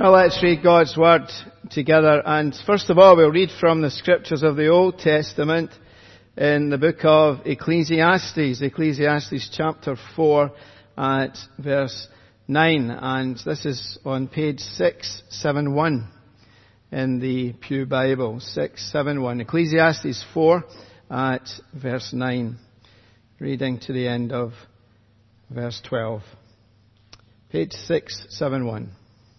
Well, let's read God's Word together. And first of all, we'll read from the Scriptures of the Old Testament in the book of Ecclesiastes. Ecclesiastes chapter 4 at verse 9. And this is on page 671 in the Pew Bible. 671. Ecclesiastes 4 at verse 9. Reading to the end of verse 12. Page 671.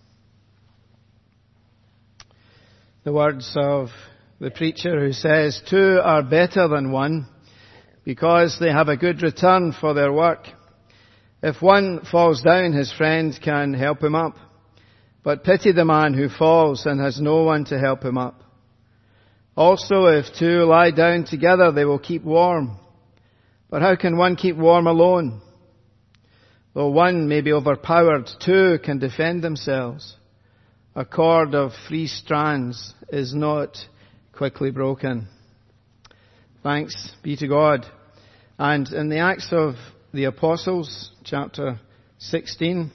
The words of the preacher who says, "Two are better than one, because they have a good return for their work. If one falls down, his friend can help him up. But pity the man who falls and has no one to help him up. Also, if two lie down together, they will keep warm. But how can one keep warm alone? Though one may be overpowered, two can defend themselves. A cord of 3 strands is not quickly broken." Thanks be to God. And in the Acts of the Apostles, chapter 16,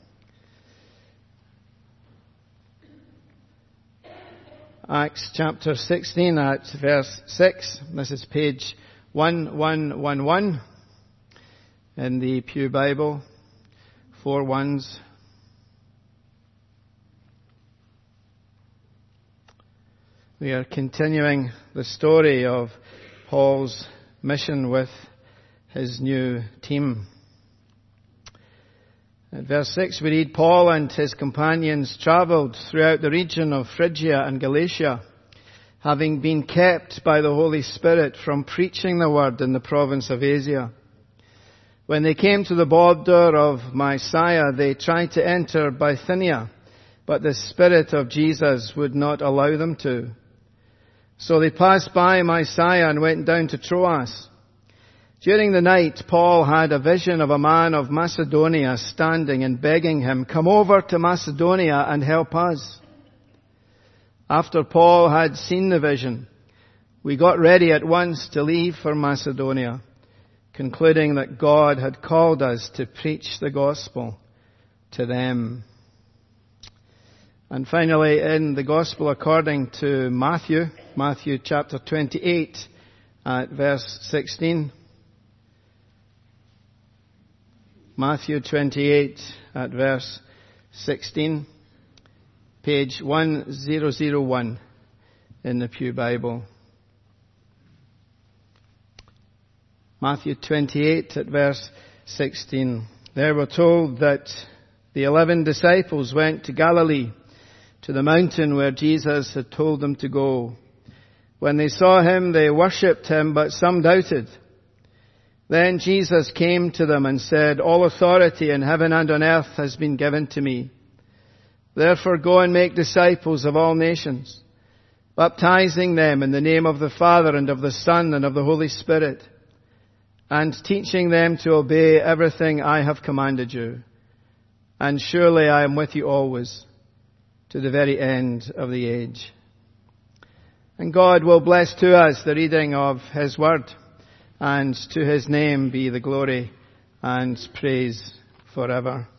Acts chapter 16 at verse 6, this is page 1111 in the Pew Bible, 4 ones. We are continuing the story of Paul's mission with his new team. At verse 6 we read, "Paul and his companions travelled throughout the region of Phrygia and Galatia, having been kept by the Holy Spirit from preaching the word in the province of Asia. When they came to the border of Mysia, they tried to enter Bithynia, but the Spirit of Jesus would not allow them to. So they passed by Mysia and went down to Troas. During the night, Paul had a vision of a man of Macedonia standing and begging him, 'Come over to Macedonia and help us.' After Paul had seen the vision, we got ready at once to leave for Macedonia, concluding that God had called us to preach the gospel to them." And finally, in the Gospel according to Matthew chapter 28 at verse 16. Matthew 28 at verse 16. Page 1001 in the Pew Bible. Matthew 28 at verse 16. There we're told that the 11 disciples went to Galilee, to the mountain where Jesus had told them to go. When they saw him, they worshipped him, but some doubted. Then Jesus came to them and said, "All authority in heaven and on earth has been given to me. Therefore go and make disciples of all nations, baptizing them in the name of the Father and of the Son and of the Holy Spirit, and teaching them to obey everything I have commanded you. And surely I am with you always, to the very end of the age." And God will bless to us the reading of His Word, and to His name be the glory and praise forever.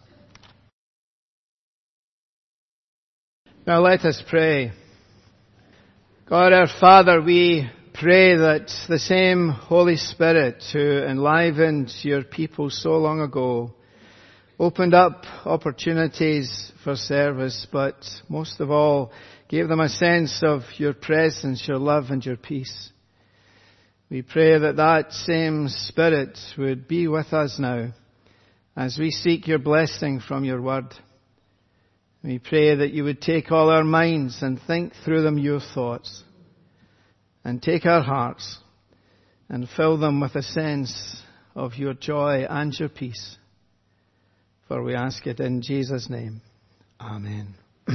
Now let us pray. God our Father, we pray that the same Holy Spirit who enlivened your people so long ago opened up opportunities for service, but most of all gave them a sense of your presence, your love and your peace. We pray that that same Spirit would be with us now as we seek your blessing from your word. We pray that you would take all our minds and think through them your thoughts, and take our hearts and fill them with a sense of your joy and your peace. For we ask it in Jesus' name. Amen.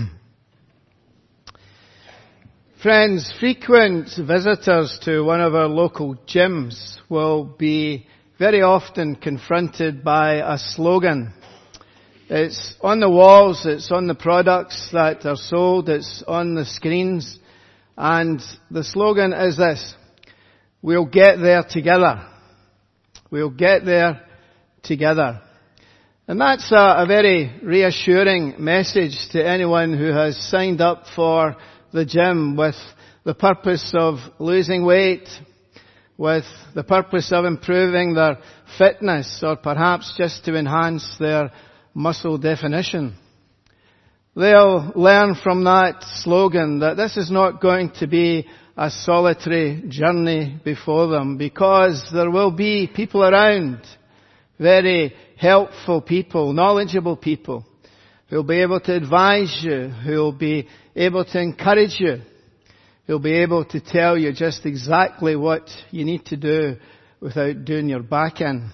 Friends, frequent visitors to one of our local gyms will be very often confronted by a slogan. It's on the walls, it's on the products that are sold, it's on the screens, and the slogan is this: "We'll get there together." We'll get there together. And that's a very reassuring message to anyone who has signed up for the gym with the purpose of losing weight, with the purpose of improving their fitness, or perhaps just to enhance their muscle definition. They'll learn from that slogan that this is not going to be a solitary journey before them, because there will be people around, very helpful people, knowledgeable people, who will be able to advise you, who will be able to encourage you, who will be able to tell you just exactly what you need to do without doing your back in.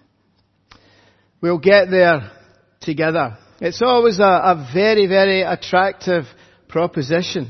We'll get there together. It's always a very, very attractive proposition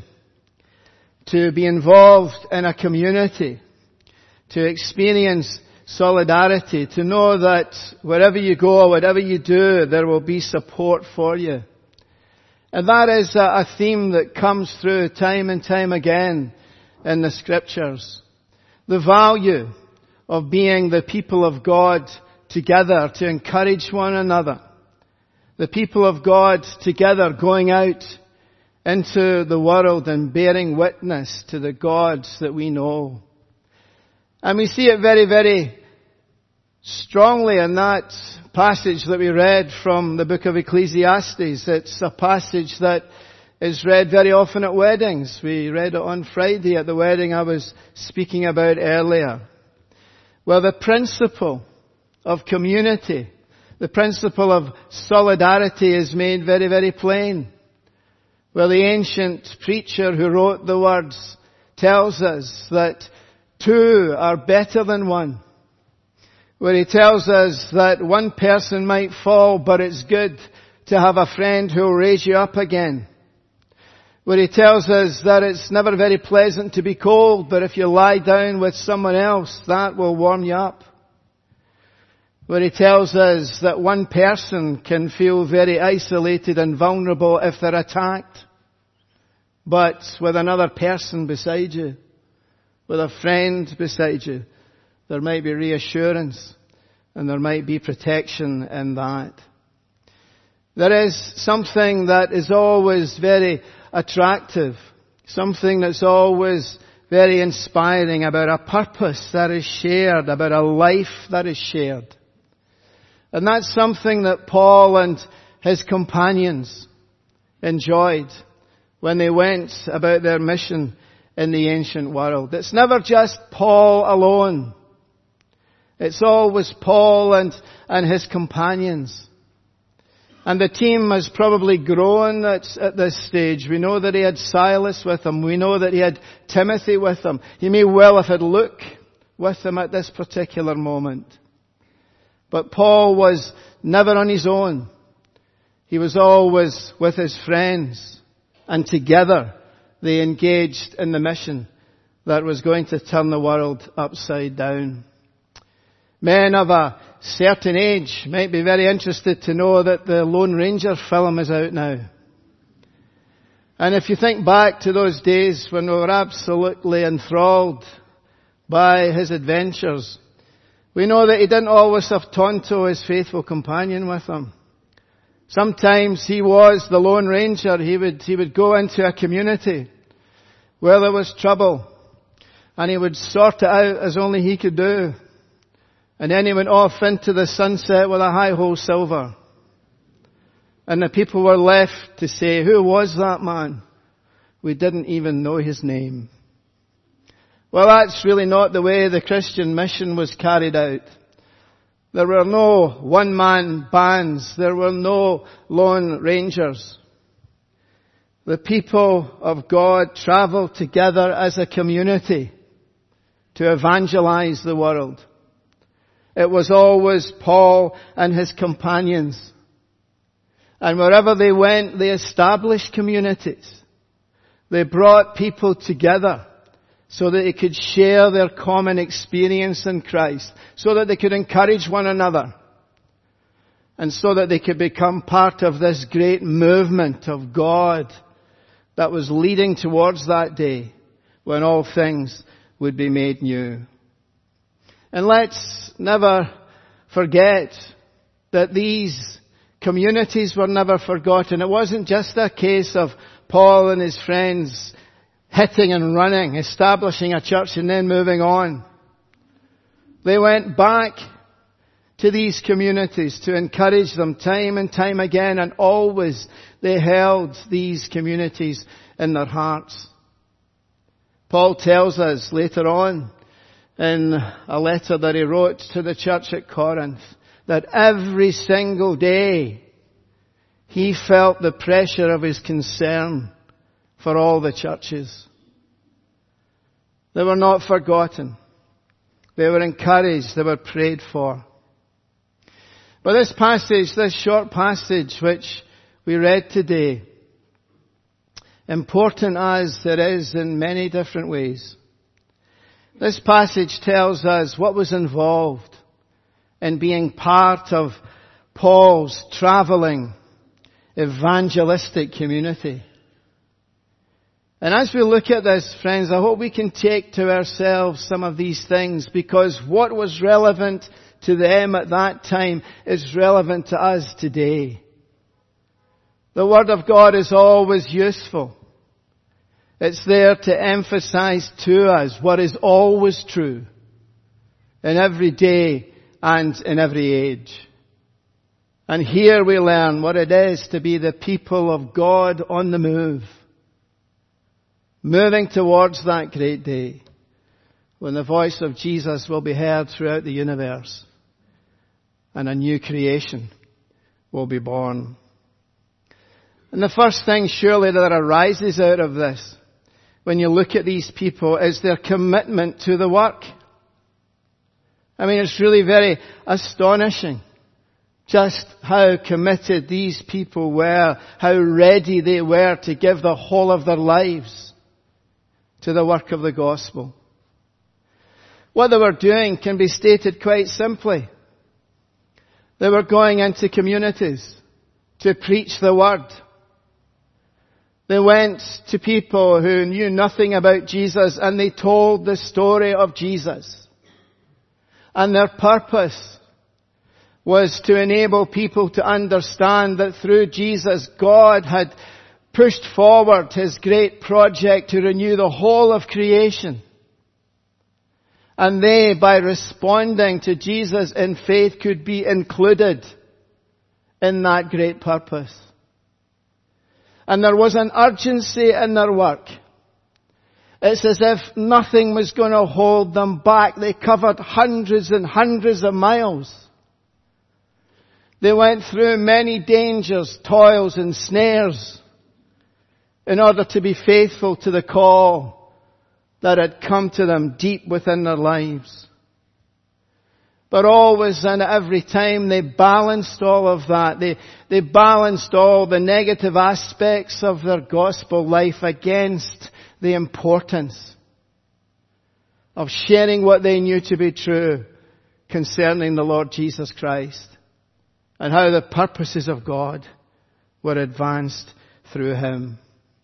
to be involved in a community, to experience solidarity, to know that wherever you go, whatever you do, there will be support for you. And that is a theme that comes through time and time again in the Scriptures. The value of being the people of God together to encourage one another. The people of God together going out into the world and bearing witness to the gods that we know. And we see it very, very strongly in that passage that we read from the book of Ecclesiastes. It's a passage that is read very often at weddings. We read it on Friday at the wedding I was speaking about earlier, where the principle of community, the principle of solidarity is made very, very plain. Where the ancient preacher who wrote the words tells us that two are better than one. Where he tells us that one person might fall, but it's good to have a friend who will raise you up again. Where he tells us that it's never very pleasant to be cold, but if you lie down with someone else, that will warm you up. Where he tells us that one person can feel very isolated and vulnerable if they're attacked. But with another person beside you, with a friend beside you, there might be reassurance and there might be protection in that. There is something that is always very attractive, something that's always very inspiring about a purpose that is shared, about a life that is shared. And that's something that Paul and his companions enjoyed when they went about their mission in the ancient world. It's never just Paul alone. It's always Paul and his companions. And the team has probably grown at this stage. We know that he had Silas with him. We know that he had Timothy with him. He may well have had Luke with him at this particular moment. But Paul was never on his own. He was always with his friends. And together they engaged in the mission that was going to turn the world upside down. Men of a certain age might be very interested to know that the Lone Ranger film is out now. And if you think back to those days when we were absolutely enthralled by his adventures, we know that he didn't always have Tonto, his faithful companion, with him. Sometimes he was the Lone Ranger. He would go into a community where there was trouble, and he would sort it out as only he could do. And then he went off into the sunset with a high-hole silver. And the people were left to say, who was that man? We didn't even know his name. Well, that's really not the way the Christian mission was carried out. There were no one-man bands. There were no lone rangers. The people of God traveled together as a community to evangelize the world. It was always Paul and his companions. And wherever they went, they established communities. They brought people together so that they could share their common experience in Christ, so that they could encourage one another, and so that they could become part of this great movement of God that was leading towards that day when all things would be made new. And let's never forget that these communities were never forgotten. It wasn't just a case of Paul and his friends hitting and running, establishing a church and then moving on. They went back to these communities to encourage them time and time again, and always they held these communities in their hearts. Paul tells us later on in a letter that he wrote to the church at Corinth that every single day he felt the pressure of his concern for all the churches. They were not forgotten. They were encouraged. They were prayed for. But this passage, this short passage which we read today, important as it is in many different ways, this passage tells us what was involved in being part of Paul's traveling evangelistic community. And as we look at this, friends, I hope we can take to ourselves some of these things, because what was relevant to them at that time is relevant to us today. The Word of God is always useful. It's there to emphasize to us what is always true in every day and in every age. And here we learn what it is to be the people of God on the move, moving towards that great day when the voice of Jesus will be heard throughout the universe and a new creation will be born. And the first thing surely that arises out of this, when you look at these people, is their commitment to the work. I mean, it's really very astonishing just how committed these people were, how ready they were to give the whole of their lives to the work of the gospel. What they were doing can be stated quite simply. They were going into communities to preach the word. They went to people who knew nothing about Jesus and they told the story of Jesus. And their purpose was to enable people to understand that through Jesus, God had pushed forward His great project to renew the whole of creation. And they, by responding to Jesus in faith, could be included in that great purpose. And there was an urgency in their work. It's as if nothing was going to hold them back. They covered hundreds and hundreds of miles. They went through many dangers, toils and snares in order to be faithful to the call that had come to them deep within their lives. But always and every time they balanced all of that. They balanced all the negative aspects of their gospel life against the importance of sharing what they knew to be true concerning the Lord Jesus Christ and how the purposes of God were advanced through Him.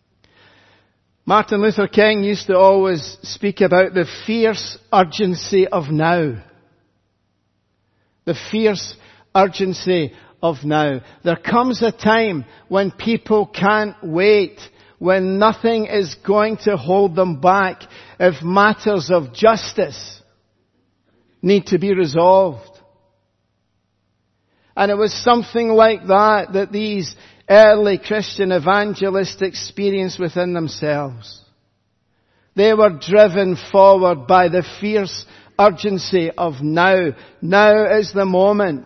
Martin Luther King used to always speak about the fierce urgency of now. The fierce urgency of now. There comes a time when people can't wait, when nothing is going to hold them back if matters of justice need to be resolved. And it was something like that these early Christian evangelists experienced within themselves. They were driven forward by the fierce urgency of now. Now is the moment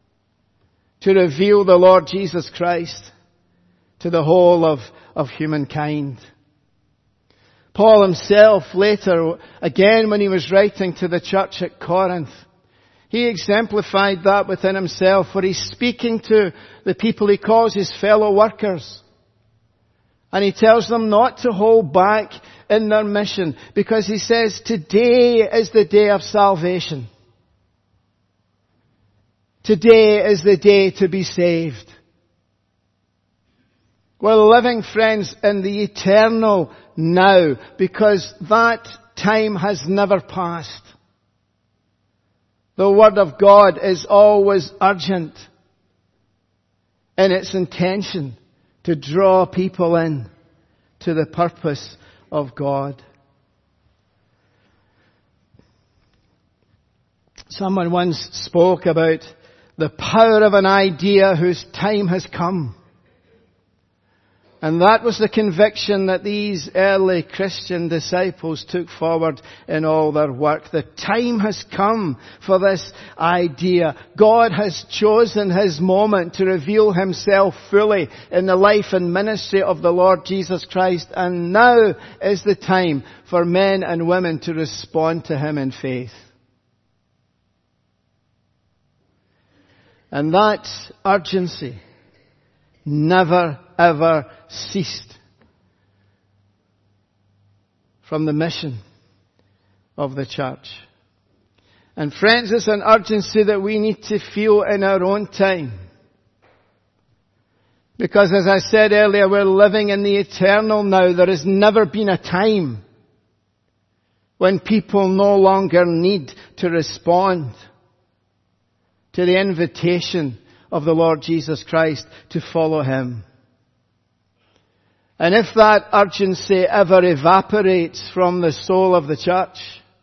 to reveal the Lord Jesus Christ to the whole of humankind. Paul himself later, again when he was writing to the church at Corinth, he exemplified that within himself, where he's speaking to the people he calls his fellow workers. And he tells them not to hold back in their mission, because he says today is the day of salvation. Today is the day to be saved. We're living, friends, in the eternal now, because that time has never passed. The Word of God is always urgent. in its intention to draw people in to the purpose of God. Someone once spoke about the power of an idea whose time has come. And that was the conviction that these early Christian disciples took forward in all their work. The time has come for this idea. God has chosen His moment to reveal Himself fully in the life and ministry of the Lord Jesus Christ. And now is the time for men and women to respond to Him in faith. And that urgency never ever ceased from the mission of the church. And friends, it's an urgency that we need to feel in our own time. Because as I said earlier, we're living in the eternal now. There has never been a time when people no longer need to respond to the invitation of the Lord Jesus Christ to follow Him. And if that urgency ever evaporates from the soul of the church,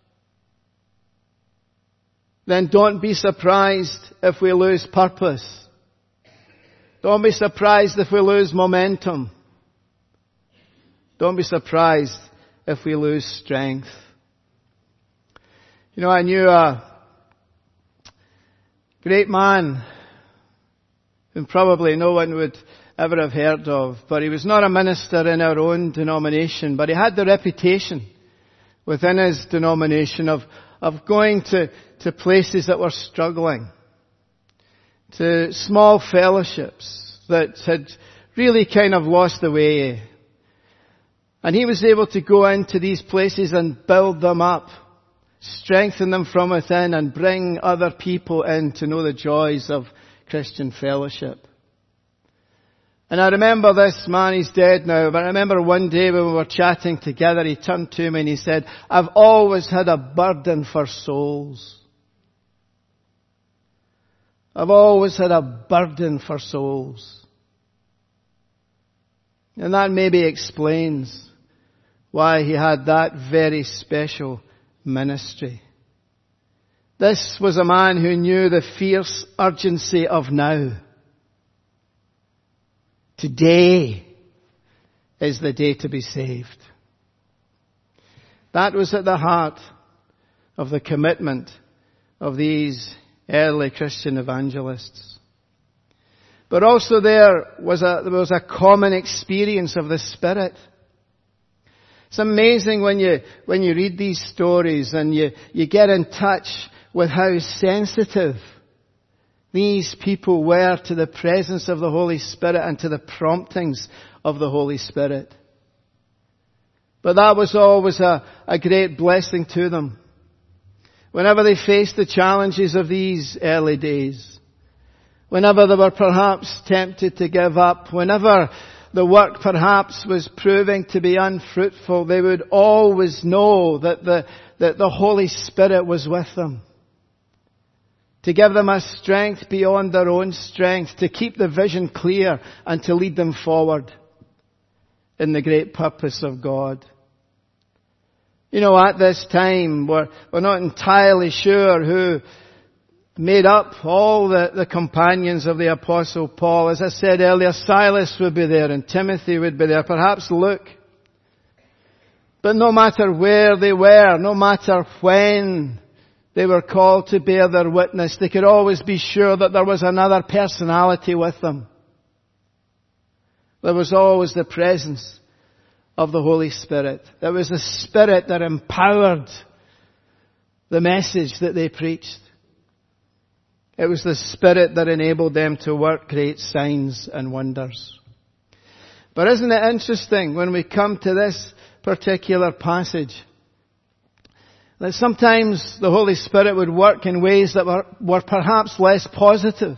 then don't be surprised if we lose purpose. Don't be surprised if we lose momentum. Don't be surprised if we lose strength. You know, I knew a great man whom probably no one would ever have heard of, but he was not a minister in our own denomination, but he had the reputation within his denomination of going to places that were struggling, to small fellowships that had really kind of lost the way. And he was able to go into these places and build them up, strengthen them from within, and bring other people in to know the joys of Christian fellowship. And I remember this man, he's dead now, but I remember one day when we were chatting together, he turned to me and he said, "I've always had a burden for souls. I've always had a burden for souls." And that maybe explains why he had that very special ministry. This was a man who knew the fierce urgency of now. Today is the day to be saved. That was at the heart of the commitment of these early Christian evangelists. But also there was a common experience of the Spirit. It's amazing when you read these stories and you get in touch with how sensitive these people were to the presence of the Holy Spirit and to the promptings of the Holy Spirit. But that was always a great blessing to them. Whenever they faced the challenges of these early days, whenever they were perhaps tempted to give up, whenever the work perhaps was proving to be unfruitful, they would always know that the Holy Spirit was with them, to give them a strength beyond their own strength, to keep the vision clear and to lead them forward in the great purpose of God. You know, at this time, we're not entirely sure who made up all the companions of the Apostle Paul. As I said earlier, Silas would be there and Timothy would be there, perhaps Luke. But no matter where they were, no matter when they were called to bear their witness, they could always be sure that there was another personality with them. There was always the presence of the Holy Spirit. There was a Spirit that empowered the message that they preached. It was the Spirit that enabled them to work great signs and wonders. But isn't it interesting when we come to this particular passage that sometimes the Holy Spirit would work in ways that were perhaps less positive?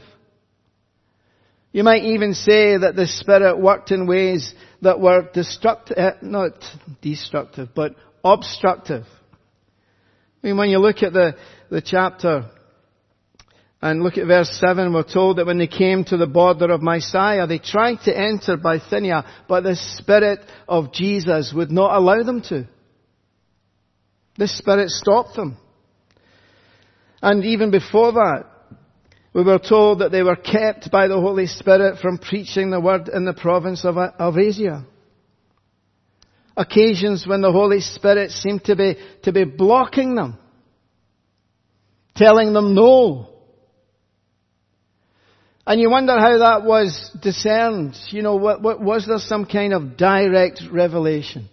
You might even say that the Spirit worked in ways that were not destructive, but obstructive. I mean, when you look at the chapter And look at verse 7, we're told that when they came to the border of Mysia, they tried to enter Bithynia, but the Spirit of Jesus would not allow them to. The Spirit stopped them. And even before that, we were told that they were kept by the Holy Spirit from preaching the word in the province of Asia. Occasions when the Holy Spirit seemed to be blocking them, telling them no. And you wonder how that was discerned. You know, was there some kind of direct revelation?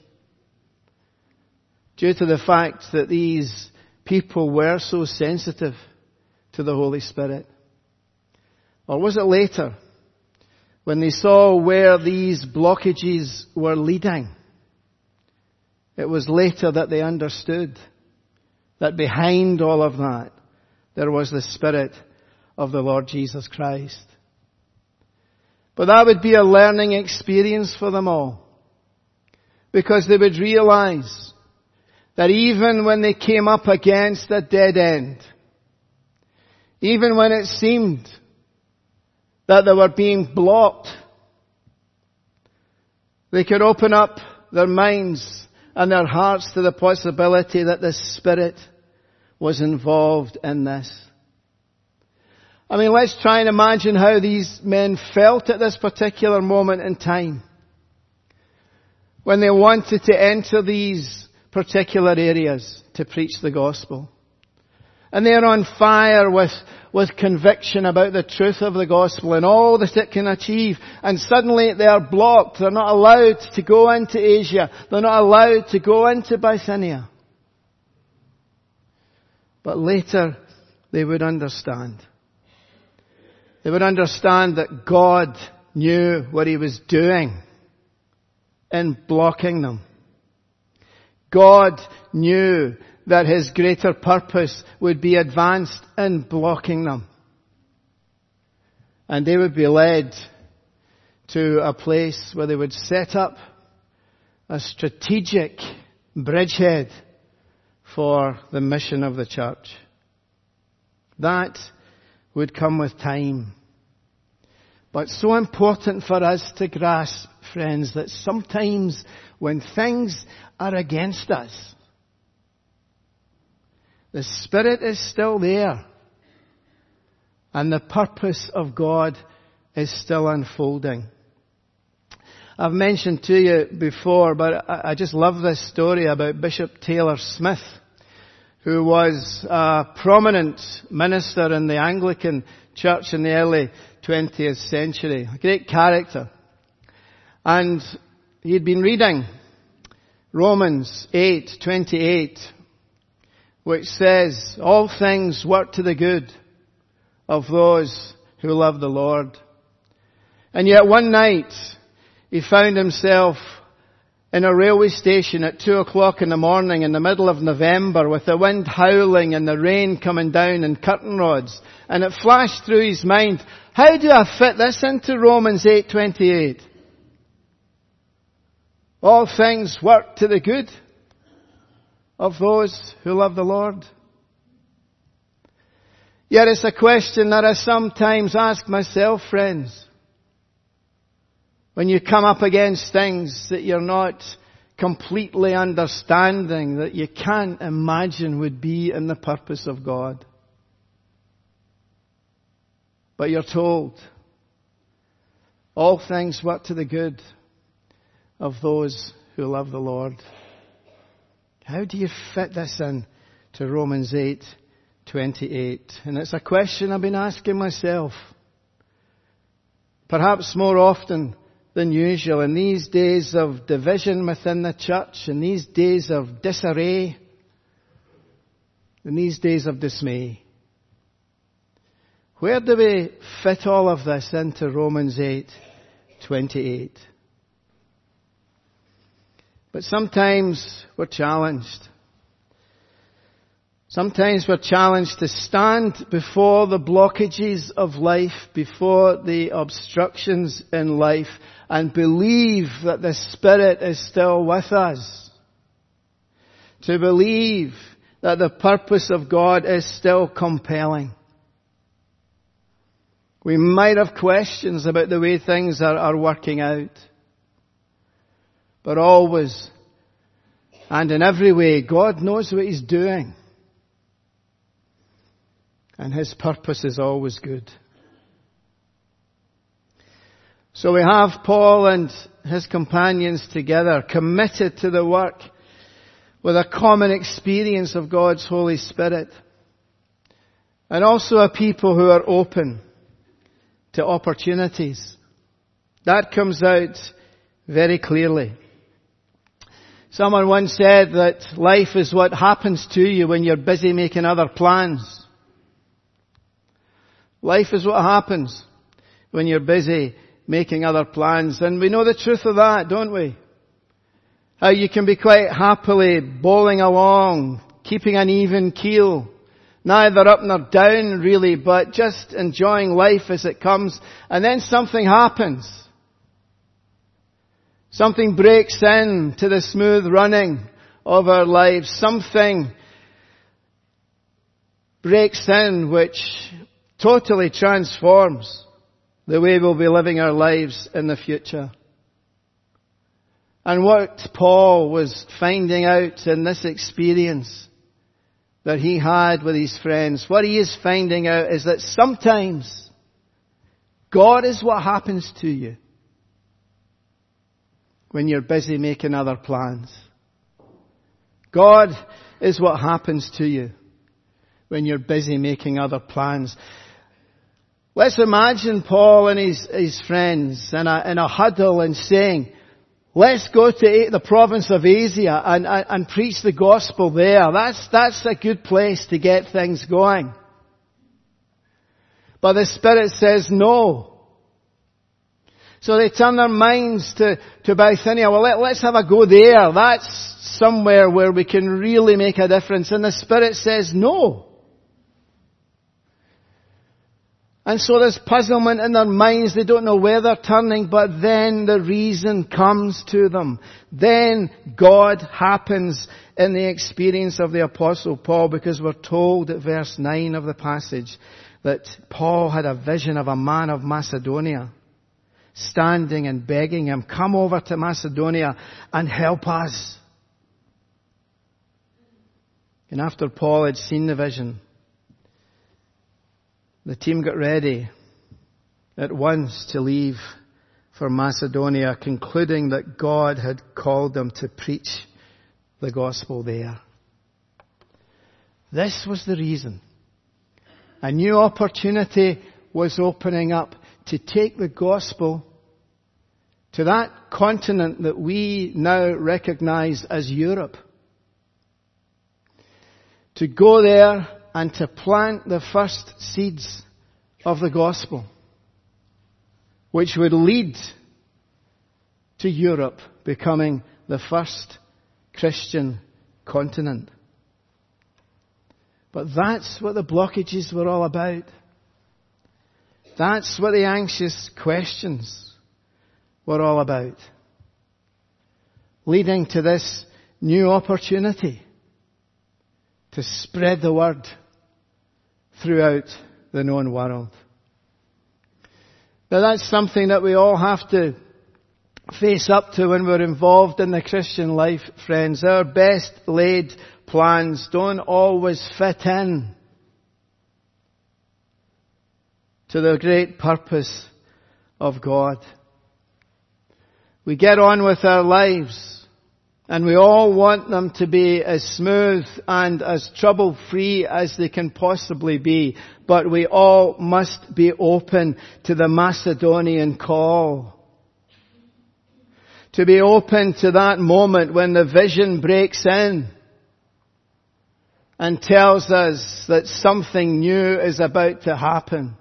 Due to the fact that these people were so sensitive to the Holy Spirit. Or was it later, when they saw where these blockages were leading? It was later that they understood that behind all of that, there was the Spirit of the Lord Jesus Christ. But that would be a learning experience for them all. Because they would realize that even when they came up against a dead end, even when it seemed that they were being blocked, they could open up their minds and their hearts to the possibility that the Spirit was involved in this. I mean, let's try and imagine how these men felt at this particular moment in time, when they wanted to enter these particular areas to preach the gospel. And they're on fire with conviction about the truth of the gospel and all that it can achieve. And suddenly they are blocked. They're not allowed to go into Asia. They're not allowed to go into Bithynia. But later they would understand. They would understand that God knew what He was doing in blocking them. God knew that His greater purpose would be advanced in blocking them. And they would be led to a place where they would set up a strategic bridgehead for the mission of the church. That would come with time. But so important for us to grasp, friends, that sometimes when things are against us, the Spirit is still there. And the purpose of God is still unfolding. I've mentioned to you before, but I just love this story about Bishop Taylor Smith, who was a prominent minister in the Anglican Church in the early 20th century. A great character. And he'd been reading Romans 8:28, which says, all things work to the good of those who love the Lord. And yet one night, he found himself in a railway station at 2:00 in the morning in the middle of November with the wind howling and the rain coming down and curtain rods. And it flashed through his mind, how do I fit this into Romans 8:28? All things work to the good of those who love the Lord. Yet it's a question that I sometimes ask myself, friends. When you come up against things that you're not completely understanding, that you can't imagine would be in the purpose of God. But you're told, all things work to the good of those who love the Lord. How do you fit this in to Romans 8:28? And it's a question I've been asking myself. Perhaps more often than usual in these days of division within the church, in these days of disarray, in these days of dismay. Where do we fit all of this into Romans 8:28? But sometimes we're challenged. Sometimes we're challenged to stand before the blockages of life, before the obstructions in life, and believe that the Spirit is still with us. To believe that the purpose of God is still compelling. We might have questions about the way things are working out. But always, and in every way, God knows what He's doing. And His purpose is always good. So we have Paul and his companions together, committed to the work with a common experience of God's Holy Spirit. And also a people who are open to opportunities. That comes out very clearly. Someone once said that life is what happens to you when you're busy making other plans. Life is what happens when you're busy making other plans. And we know the truth of that, don't we? How you can be quite happily bowling along, keeping an even keel. Neither up nor down really, but just enjoying life as it comes. And then something happens. Something breaks in to the smooth running of our lives. Something breaks in which totally transforms the way we'll be living our lives in the future. And what Paul was finding out in this experience that he had with his friends, what he is finding out is that sometimes God is what happens to you when you're busy making other plans. God is what happens to you when you're busy making other plans. Let's imagine Paul and his friends in a huddle and saying, let's go to the province of Asia and preach the gospel there. That's a good place to get things going. But the Spirit says no. So they turn their minds to Bithynia. Well, let's have a go there. That's somewhere where we can really make a difference. And the Spirit says no. And so there's puzzlement in their minds. They don't know where they're turning, but then the reason comes to them. Then God happens in the experience of the Apostle Paul, because we're told at verse 9 of the passage that Paul had a vision of a man of Macedonia standing and begging him, come over to Macedonia and help us. And after Paul had seen the vision, the team got ready at once to leave for Macedonia, concluding that God had called them to preach the gospel there. This was the reason. A new opportunity was opening up to take the gospel to that continent that we now recognize as Europe. To go there and to plant the first seeds of the gospel, which would lead to Europe becoming the first Christian continent. But that's what the blockages were all about. That's what the anxious questions were all about. Leading to this new opportunity to spread the word throughout the known world. Now that's something that we all have to face up to when we're involved in the Christian life, friends. Our best laid plans don't always fit in to the great purpose of God. We get on with our lives, and we all want them to be as smooth and as trouble-free as they can possibly be. But we all must be open to the Macedonian call. To be open to that moment when the vision breaks in and tells us that something new is about to happen.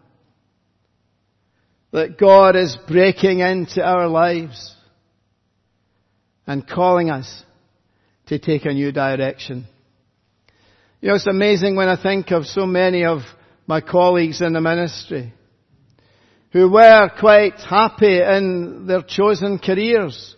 That God is breaking into our lives and calling us to take a new direction. You know, it's amazing when I think of so many of my colleagues in the ministry who were quite happy in their chosen careers.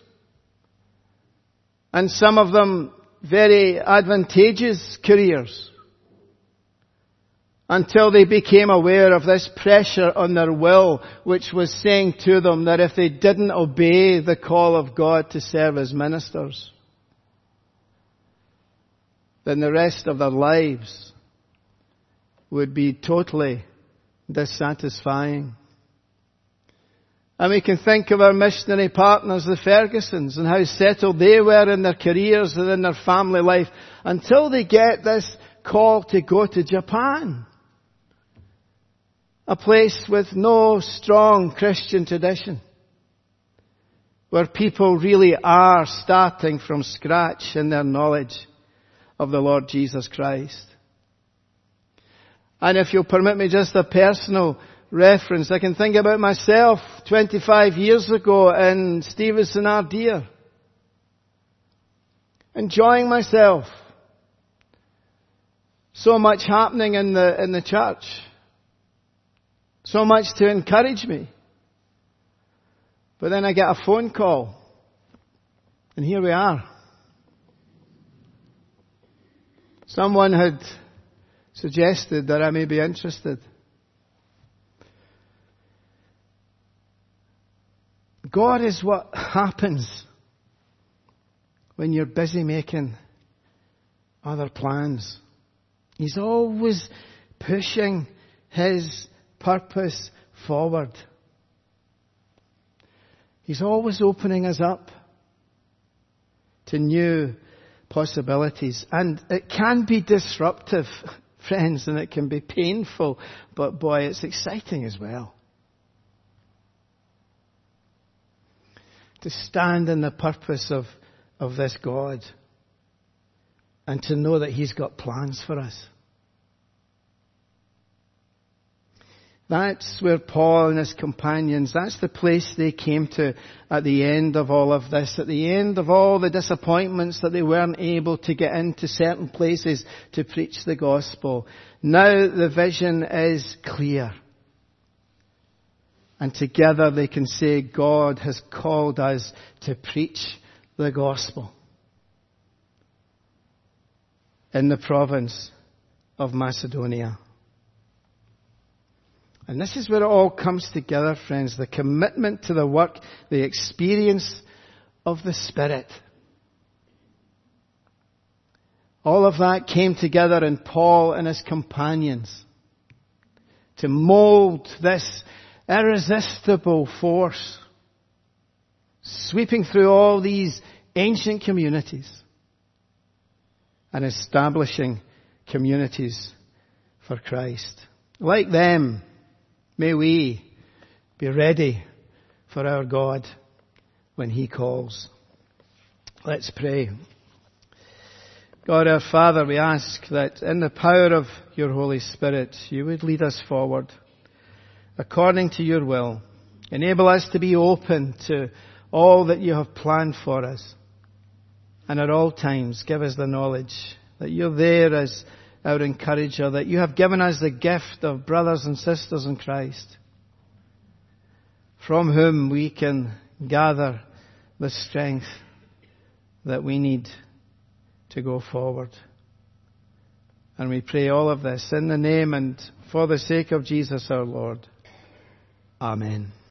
And some of them very advantageous careers. until they became aware of this pressure on their will, which was saying to them that if they didn't obey the call of God to serve as ministers, then the rest of their lives would be totally dissatisfying. And we can think of our missionary partners, the Fergusons, and how settled they were in their careers and in their family life until they get this call to go to Japan. A place with no strong Christian tradition, where people really are starting from scratch in their knowledge of the Lord Jesus Christ. And if you'll permit me just a personal reference, I can think about myself 25 years ago in Stevenson Ardere, enjoying myself. So much happening in the church. So much to encourage me. But then I get a phone call. And here we are. Someone had suggested that I may be interested. God is what happens when you're busy making other plans. He's always pushing His purpose forward. He's always opening us up to new possibilities. And it can be disruptive, friends, and it can be painful, but boy, it's exciting as well. To stand in the purpose of this God and to know that He's got plans for us. That's where Paul and his companions, that's the place they came to at the end of all of this, at the end of all the disappointments that they weren't able to get into certain places to preach the gospel. Now the vision is clear. And together they can say, God has called us to preach the gospel in the province of Macedonia. And this is where it all comes together, friends. The commitment to the work, the experience of the Spirit. All of that came together in Paul and his companions to mold this irresistible force sweeping through all these ancient communities and establishing communities for Christ. Like them, may we be ready for our God when He calls. Let's pray. God our Father, we ask that in the power of your Holy Spirit, you would lead us forward according to your will. Enable us to be open to all that you have planned for us. And at all times, give us the knowledge that you're there as our encourager, that you have given us the gift of brothers and sisters in Christ, from whom we can gather the strength that we need to go forward. And we pray all of this in the name and for the sake of Jesus our Lord. Amen.